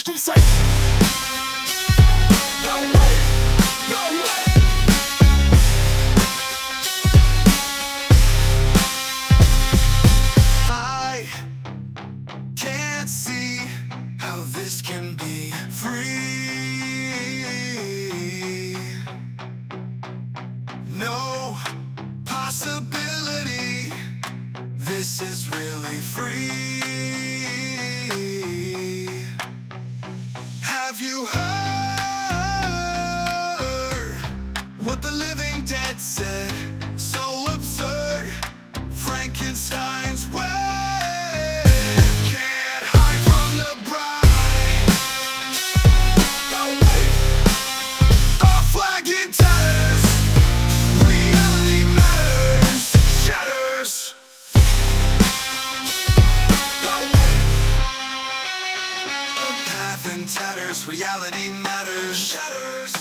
justiça. I can't see how this can be free. No possibility this is really free. Have you heard what the living dead said? So absurd, Frankenstein's way. Can't hide from the bride. Our flag in tatters, reality matters, shatters. A path in tatters, reality matters, shatters.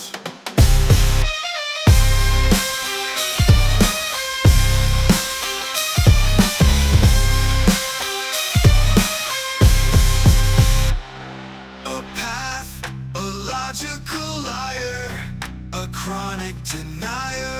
A path, a logical liar, a chronic denier.